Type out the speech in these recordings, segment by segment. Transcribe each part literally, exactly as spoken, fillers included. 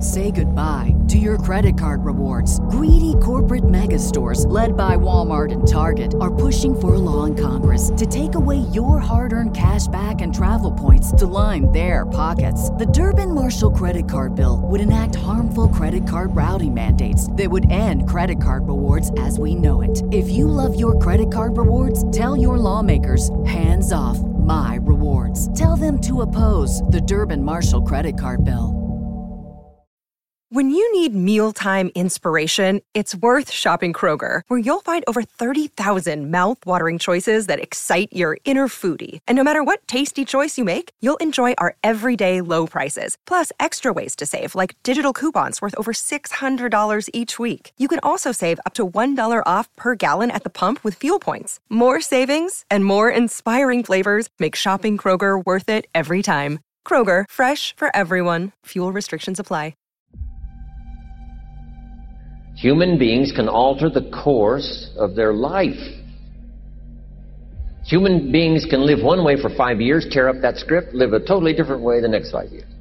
Say goodbye to your credit card rewards. Greedy corporate mega stores, led by Walmart and Target, are pushing for a law in Congress to take away your hard-earned cash back and travel points to line their pockets. The Durbin-Marshall credit card bill would enact harmful credit card routing mandates that would end credit card rewards as we know it. If you love your credit card rewards, tell your lawmakers, hands off my rewards. Tell them to oppose the Durbin-Marshall credit card bill. When you need mealtime inspiration, it's worth shopping Kroger, where you'll find over thirty thousand mouth-watering choices that excite your inner foodie. And no matter what tasty choice you make, you'll enjoy our everyday low prices, plus extra ways to save, like digital coupons worth over six hundred dollars each week. You can also save up to one dollar off per gallon at the pump with fuel points. More savings and more inspiring flavors make shopping Kroger worth it every time. Kroger, fresh for everyone. Fuel restrictions apply. Human beings can alter the course of their life. Human beings can live one way for five years, tear up that script, live a totally different way the next five years.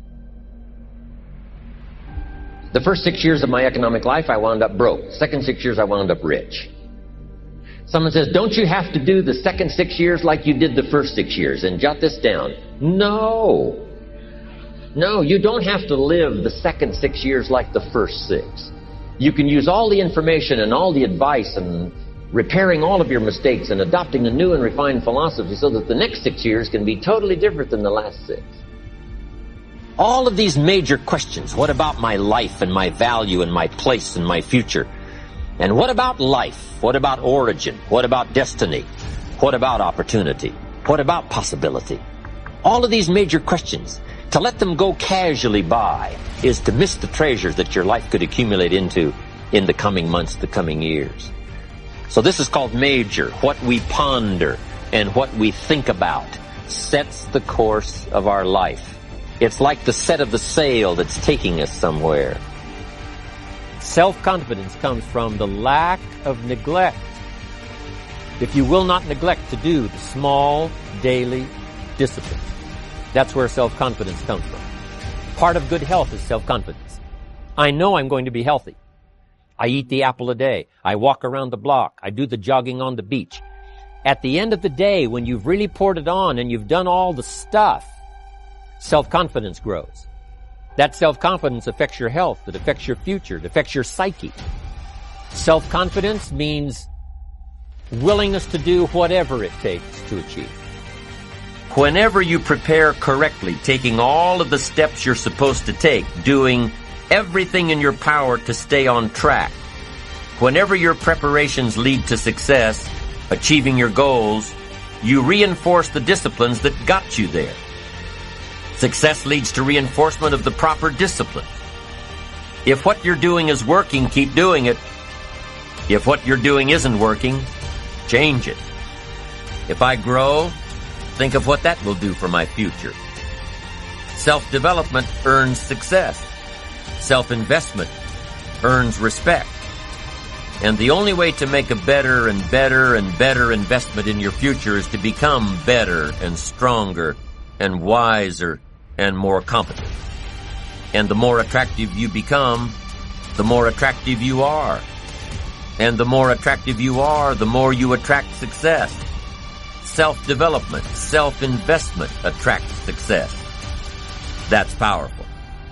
The first six years of my economic life, I wound up broke. Second six years, I wound up rich. Someone says, don't you have to do the second six years like you did the first six years? And jot this down. No. No, you don't have to live the second six years like the first six. You can use all the information and all the advice and repairing all of your mistakes and adopting a new and refined philosophy so that the next six years can be totally different than the last six. All of these major questions, what about my life and my value and my place and my future? And what about life? What about origin? What about destiny? What about opportunity? What about possibility? All of these major questions, to let them go casually by is to miss the treasures that your life could accumulate into in the coming months, the coming years. So this is called major. What we ponder and what we think about sets the course of our life. It's like the set of the sail that's taking us somewhere. Self-confidence comes from the lack of neglect. If you will not neglect to do the small daily disciplines, that's where self-confidence comes from. Part of good health is self-confidence. I know I'm going to be healthy. I eat the apple a day. I walk around the block. I do the jogging on the beach. At the end of the day, when you've really poured it on and you've done all the stuff, self-confidence grows. That self-confidence affects your health. It affects your future. It affects your psyche. Self-confidence means willingness to do whatever it takes to achieve. Whenever you prepare correctly, taking all of the steps you're supposed to take, doing everything in your power to stay on track, whenever your preparations lead to success, achieving your goals, you reinforce the disciplines that got you there. Success leads to reinforcement of the proper discipline. If what you're doing is working, keep doing it. If what you're doing isn't working, change it. If I grow, think of what that will do for my future. Self-development earns success. Self-investment earns respect. And the only way to make a better and better and better investment in your future is to become better and stronger and wiser and more competent. And the more attractive you become, the more attractive you are. And the more attractive you are, the more you attract success. Self-development, self-investment attracts success. That's powerful.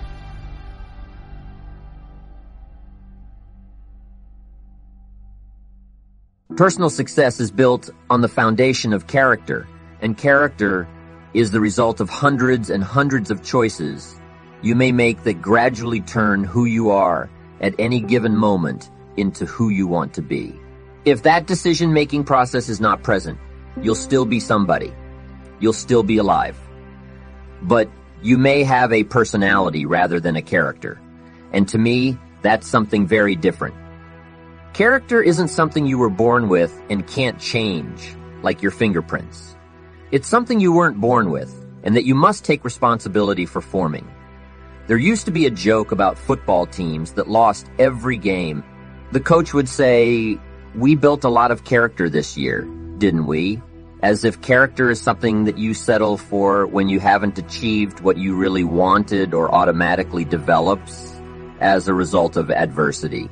Personal success is built on the foundation of character, and character is the result of hundreds and hundreds of choices you may make that gradually turn who you are at any given moment into who you want to be. If that decision-making process is not present, you'll still be somebody. You'll still be alive. But you may have a personality rather than a character. And to me, that's something very different. Character isn't something you were born with and can't change, like your fingerprints. It's something you weren't born with, and that you must take responsibility for forming. There used to be a joke about football teams that lost every game. The coach would say, "We built a lot of character this year, didn't we?" As if character is something that you settle for when you haven't achieved what you really wanted or automatically develops. as a result of adversity.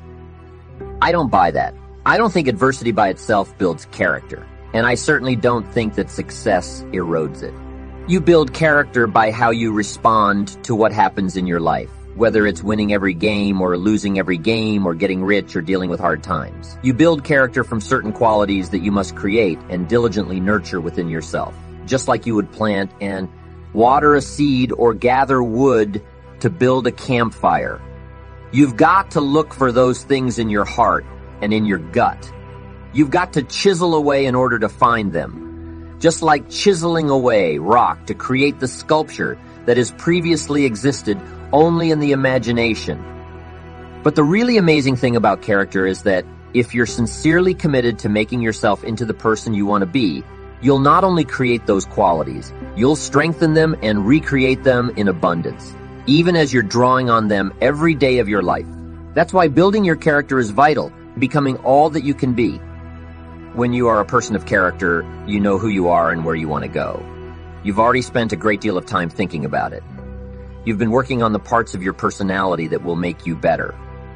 I don't buy that. I don't think adversity by itself builds character, and I certainly don't think that success erodes it. You build character by how you respond to what happens in your life, whether it's winning every game or losing every game or getting rich or dealing with hard times. You build character from certain qualities that you must create and diligently nurture within yourself, just like you would plant and water a seed or gather wood to build a campfire. You've got to look for those things in your heart and in your gut. You've got to chisel away in order to find them, just like chiseling away rock to create the sculpture that has previously existed only in the imagination. But the really amazing thing about character is that if you're sincerely committed to making yourself into the person you want to be, you'll not only create those qualities, you'll strengthen them and recreate them in abundance, even as you're drawing on them every day of your life. That's why building your character is vital, becoming all that you can be. When you are a person of character, you know who you are and where you want to go. You've already spent a great deal of time thinking about it. You've been working on the parts of your personality that will make you better.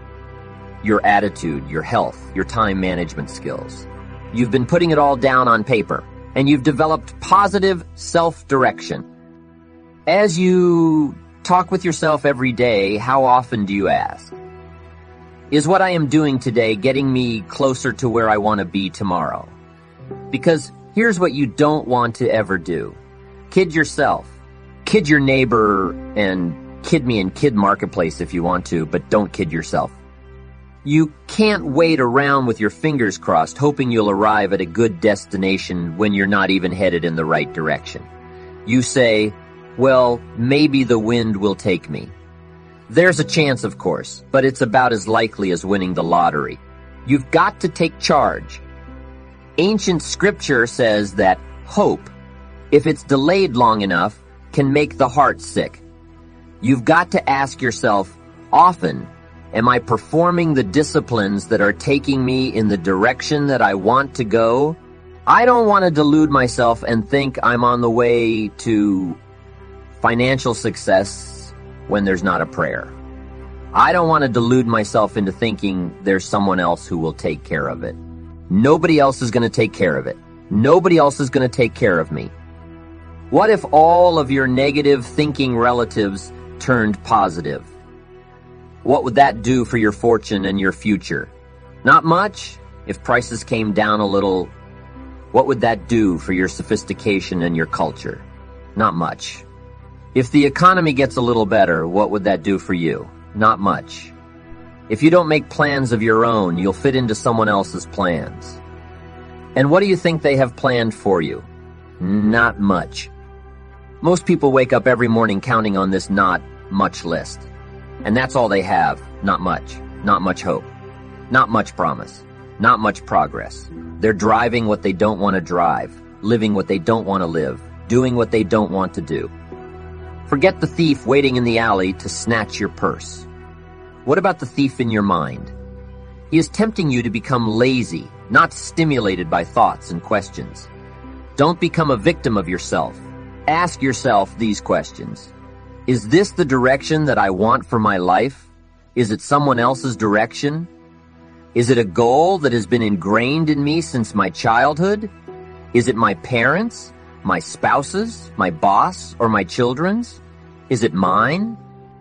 Your attitude, your health, your time management skills. You've been putting it all down on paper, and you've developed positive self-direction. As you talk with yourself every day, how often do you ask, is what I am doing today getting me closer to where I want to be tomorrow? Because here's what you don't want to ever do. Kid yourself. Kid your neighbor and kid me in Kid Marketplace if you want to, but don't kid yourself. You can't wait around with your fingers crossed hoping you'll arrive at a good destination when you're not even headed in the right direction. You say, well, maybe the wind will take me. There's a chance, of course, but it's about as likely as winning the lottery. You've got to take charge. Ancient scripture says that hope, if it's delayed long enough, can make the heart sick. You've got to ask yourself, often, am I performing the disciplines that are taking me in the direction that I want to go? I don't want to delude myself and think I'm on the way to financial success when there's not a prayer. I don't want to delude myself into thinking there's someone else who will take care of it. Nobody else is going to take care of it. Nobody else is going to take care of me. What if all of your negative thinking relatives turned positive? What would that do for your fortune and your future? Not much. If prices came down a little, what would that do for your sophistication and your culture? Not much. If the economy gets a little better, what would that do for you? Not much. If you don't make plans of your own, you'll fit into someone else's plans. And what do you think they have planned for you? Not much. Most people wake up every morning counting on this not much list. And that's all they have. Not much. Not much hope. Not much promise. Not much progress. They're driving what they don't want to drive, living what they don't want to live, doing what they don't want to do. Forget the thief waiting in the alley to snatch your purse. What about the thief in your mind? He is tempting you to become lazy, not stimulated by thoughts and questions. Don't become a victim of yourself. Ask yourself these questions. Is this the direction that I want for my life? Is it someone else's direction? Is it a goal that has been ingrained in me since my childhood? Is it my parents, my spouses, my boss, or my children's? Is it mine?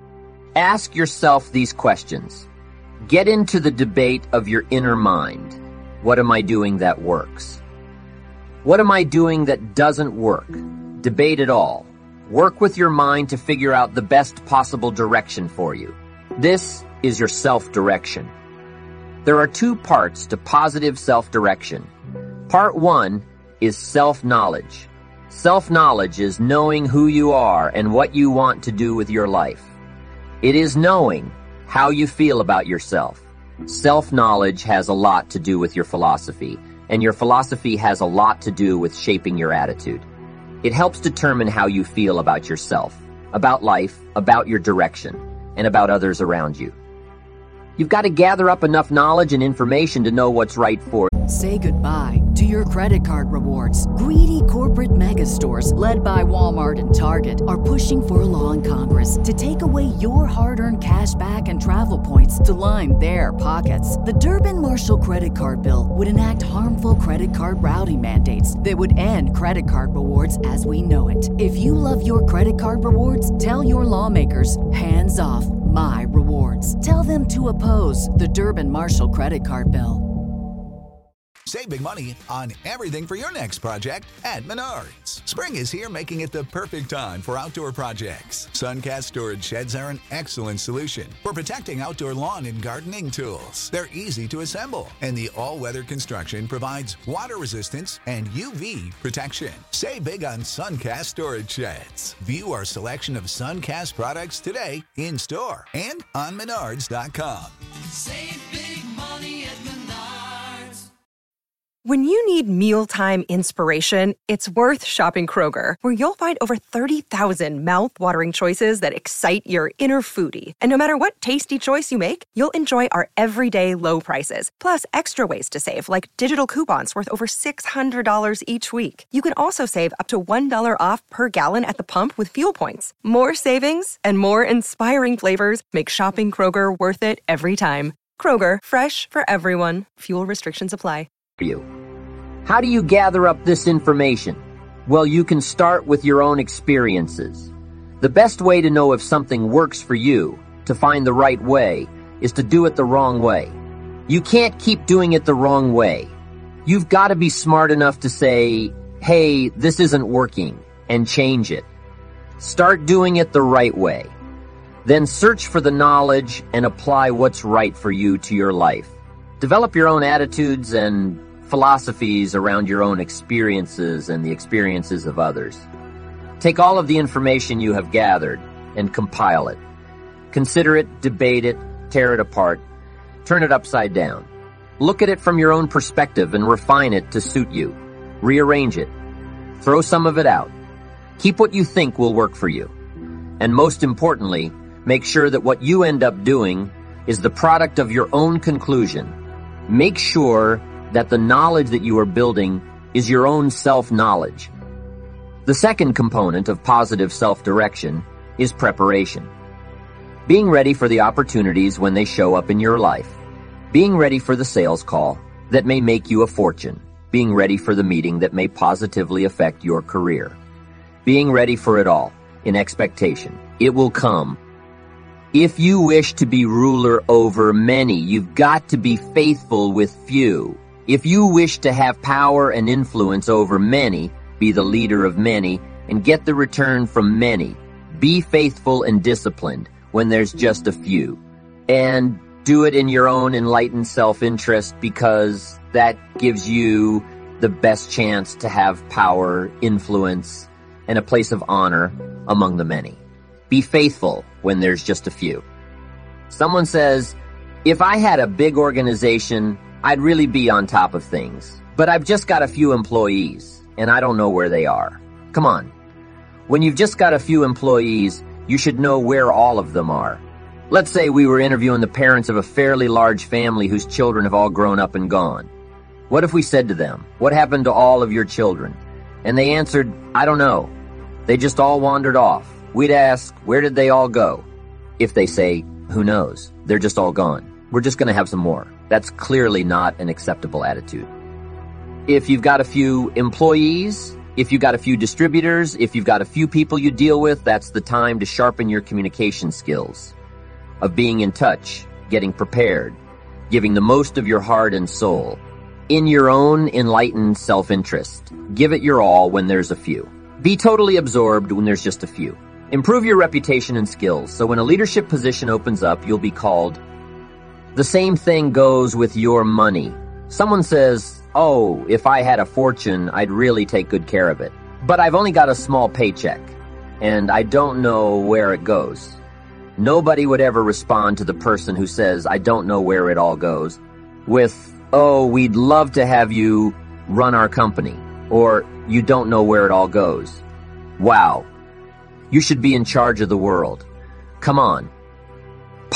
Ask yourself these questions. Get into the debate of your inner mind. What am I doing that works? What am I doing that doesn't work? Debate it all. Work with your mind to figure out the best possible direction for you. This is your self-direction. There are two parts to positive self-direction. Part one is self-knowledge. Self-knowledge is knowing who you are and what you want to do with your life. It is knowing how you feel about yourself. Self-knowledge has a lot to do with your philosophy, and your philosophy has a lot to do with shaping your attitude. It helps determine how you feel about yourself, about life, about your direction, and about others around you. You've got to gather up enough knowledge and information to know what's right for you. Say goodbye to your credit card rewards. Greedy corporate mega stores, led by Walmart and Target, are pushing for a law in Congress to take away your hard-earned cash back and travel points to line their pockets. The Durbin-Marshall credit card bill would enact harmful credit card routing mandates that would end credit card rewards as we know it. If you love your credit card rewards, tell your lawmakers, hands off my rewards. Tell them to oppose the Durbin-Marshall credit card bill. Save big money on everything for your next project at Menards. Spring is here, making it the perfect time for outdoor projects. Suncast storage sheds are an excellent solution for protecting outdoor lawn and gardening tools. They're easy to assemble, and the all-weather construction provides water resistance and U V protection. Save big on Suncast storage sheds. View our selection of Suncast products today in store and on Menards dot com. Save big money at Menards. When you need mealtime inspiration, it's worth shopping Kroger, where you'll find over thirty thousand mouth-watering choices that excite your inner foodie. And no matter what tasty choice you make, you'll enjoy our everyday low prices, plus extra ways to save, like digital coupons worth over six hundred dollars each week. You can also save up to one dollar off per gallon at the pump with fuel points. More savings and more inspiring flavors make shopping Kroger worth it every time. Kroger, fresh for everyone. Fuel restrictions apply. You. How do you gather up this information? Well, you can start with your own experiences. The best way to know if something works for you, to find the right way, is to do it the wrong way. You can't keep doing it the wrong way. You've got to be smart enough to say, hey, this isn't working, and change it. Start doing it the right way. Then search for the knowledge and apply what's right for you to your life. Develop your own attitudes and philosophies around your own experiences and the experiences of others. Take all of the information you have gathered and compile it. Consider it, debate it, tear it apart, turn it upside down. Look at it from your own perspective and refine it to suit you. Rearrange it. Throw some of it out. Keep what you think will work for you. And most importantly, make sure that what you end up doing is the product of your own conclusion. Make sure that the knowledge that you are building is your own self-knowledge. The second component of positive self-direction is preparation. Being ready for the opportunities when they show up in your life. Being ready for the sales call that may make you a fortune. Being ready for the meeting that may positively affect your career. Being ready for it all in expectation. It will come. If you wish to be ruler over many, you've got to be faithful with few. If you wish to have power and influence over many, be the leader of many, and get the return from many. Be faithful and disciplined when there's just a few. And do it in your own enlightened self-interest, because that gives you the best chance to have power, influence, and a place of honor among the many. Be faithful when there's just a few. Someone says, if I had a big organization, I'd really be on top of things. But I've just got a few employees, and I don't know where they are. Come on. When you've just got a few employees, you should know where all of them are. Let's say we were interviewing the parents of a fairly large family whose children have all grown up and gone. What if we said to them, what happened to all of your children? And they answered, I don't know. They just all wandered off. We'd ask, where did they all go? If they say, who knows? They're just all gone. We're just going to have some more. That's clearly not an acceptable attitude. If you've got a few employees, if you've got a few distributors, if you've got a few people you deal with, that's the time to sharpen your communication skills, of being in touch, getting prepared, giving the most of your heart and soul, in your own enlightened self-interest. Give it your all when there's a few. Be totally absorbed when there's just a few. Improve your reputation and skills, so when a leadership position opens up, you'll be called. The same thing goes with your money. Someone says, oh, if I had a fortune, I'd really take good care of it. But I've only got a small paycheck, and I don't know where it goes. Nobody would ever respond to the person who says, I don't know where it all goes, with, oh, we'd love to have you run our company, or you don't know where it all goes. Wow. You should be in charge of the world. Come on.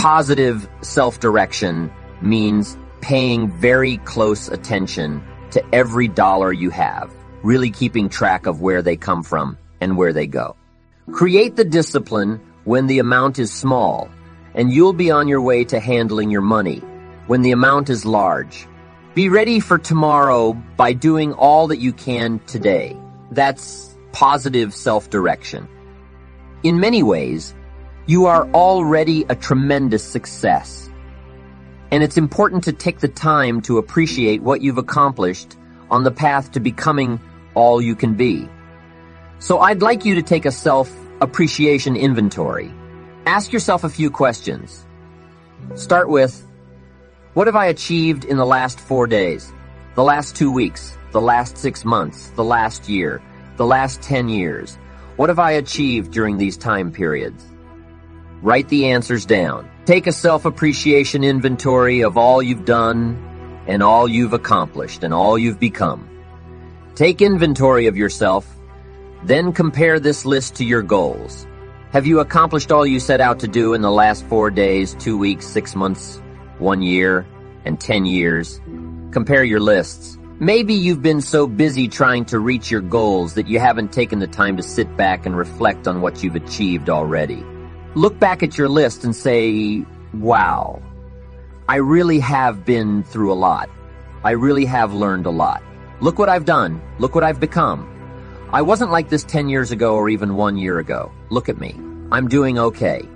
Positive self-direction means paying very close attention to every dollar you have, really keeping track of where they come from and where they go. Create the discipline when the amount is small, and you'll be on your way to handling your money when the amount is large. Be ready for tomorrow by doing all that you can today. That's positive self-direction. In many ways, you are already a tremendous success. And it's important to take the time to appreciate what you've accomplished on the path to becoming all you can be. So I'd like you to take a self-appreciation inventory. Ask yourself a few questions. Start with, what have I achieved in the last four days, the last two weeks, the last six months, the last year, the last ten years? What have I achieved during these time periods? Write the answers down. Take a self-appreciation inventory of all you've done and all you've accomplished and all you've become. Take inventory of yourself, then compare this list to your goals. Have you accomplished all you set out to do in the last four days, two weeks, six months, one year, and ten years? Compare your lists. Maybe you've been so busy trying to reach your goals that you haven't taken the time to sit back and reflect on what you've achieved already. Look back at your list and say, wow, I really have been through a lot. I really have learned a lot. Look what I've done. Look what I've become. I wasn't like this ten years ago or even one year ago. Look at me. I'm doing okay.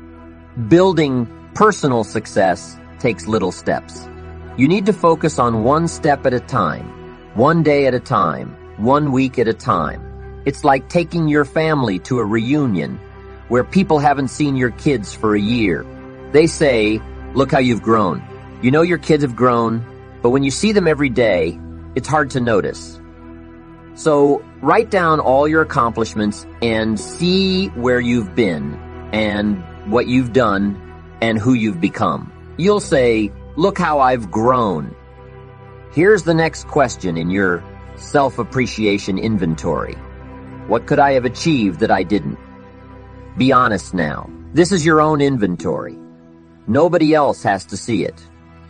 Building personal success takes little steps. You need to focus on one step at a time, one day at a time, one week at a time. It's like taking your family to a reunion where people haven't seen your kids for a year. They say, look how you've grown. You know your kids have grown, but when you see them every day, it's hard to notice. So write down all your accomplishments and see where you've been and what you've done and who you've become. You'll say, look how I've grown. Here's the next question in your self-appreciation inventory. What could I have achieved that I didn't? Be honest now. This is your own inventory. Nobody else has to see it.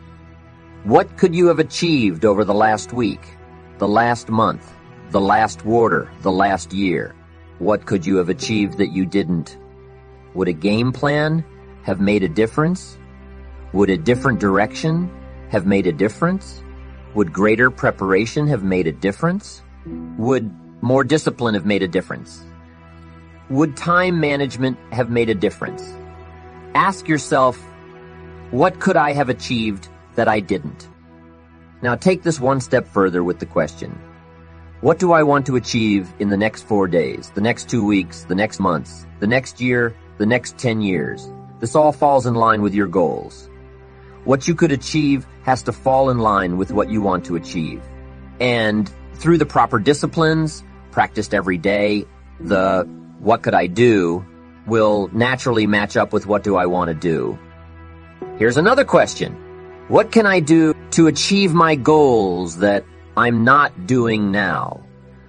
What could you have achieved over the last week, the last month, the last quarter, the last year? What could you have achieved that you didn't? Would a game plan have made a difference? Would a different direction have made a difference? Would greater preparation have made a difference? Would more discipline have made a difference? Would time management have made a difference? Ask yourself, what could I have achieved that I didn't? Now take this one step further with the question, what do I want to achieve in the next four days, the next two weeks, the next months, the next year, the next ten years? This all falls in line with your goals. What you could achieve has to fall in line with what you want to achieve. And through the proper disciplines, practiced every day, the what could I do will naturally match up with what do I want to do. Here's another question. What can I do to achieve my goals that I'm not doing now?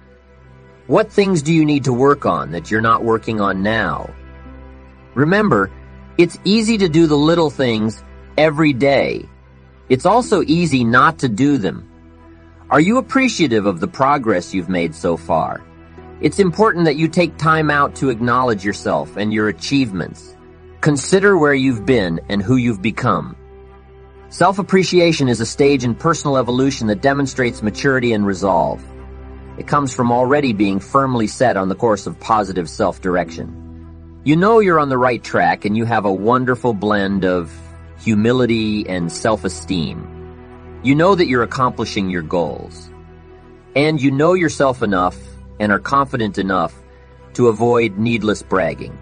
What things do you need to work on that you're not working on now? Remember, it's easy to do the little things every day. It's also easy not to do them. Are you appreciative of the progress you've made so far? It's important that you take time out to acknowledge yourself and your achievements. Consider where you've been and who you've become. Self-appreciation is a stage in personal evolution that demonstrates maturity and resolve. It comes from already being firmly set on the course of positive self-direction. You know you're on the right track and you have a wonderful blend of humility and self-esteem. You know that you're accomplishing your goals. And you know yourself enough and are confident enough to avoid needless bragging.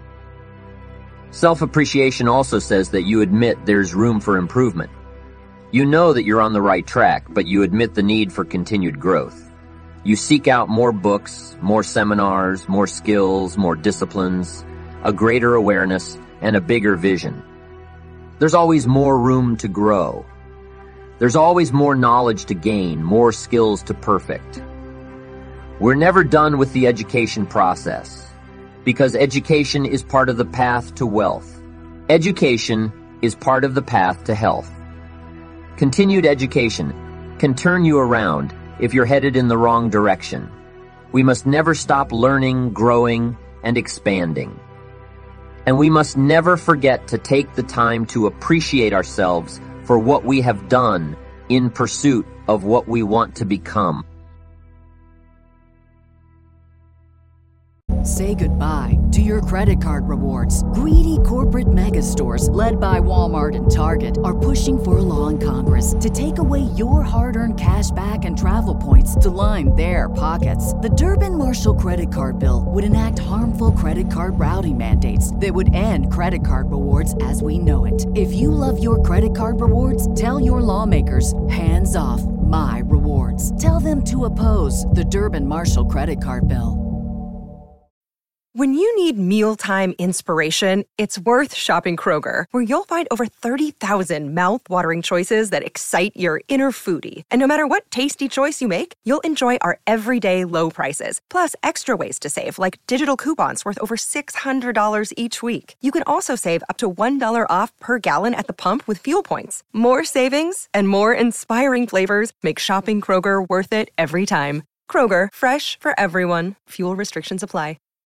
Self-appreciation also says that you admit there's room for improvement. You know that you're on the right track, but you admit the need for continued growth. You seek out more books, more seminars, more skills, more disciplines, a greater awareness, and a bigger vision. There's always more room to grow. There's always more knowledge to gain, more skills to perfect. We're never done with the education process, because education is part of the path to wealth. Education is part of the path to health. Continued education can turn you around if you're headed in the wrong direction. We must never stop learning, growing, and expanding. And we must never forget to take the time to appreciate ourselves for what we have done in pursuit of what we want to become. Say goodbye to your credit card rewards. Greedy corporate mega stores, led by Walmart and Target, are pushing for a law in Congress to take away your hard-earned cash back and travel points to line their pockets. The Durbin-Marshall credit card bill would enact harmful credit card routing mandates that would end credit card rewards as we know it. If you love your credit card rewards, tell your lawmakers, hands off my rewards. Tell them to oppose the Durbin-Marshall credit card bill. When you need mealtime inspiration, it's worth shopping Kroger, where you'll find over thirty thousand mouth-watering choices that excite your inner foodie. And no matter what tasty choice you make, you'll enjoy our everyday low prices, plus extra ways to save, like digital coupons worth over six hundred dollars each week. You can also save up to one dollar off per gallon at the pump with fuel points. More savings and more inspiring flavors make shopping Kroger worth it every time. Kroger, fresh for everyone. Fuel restrictions apply.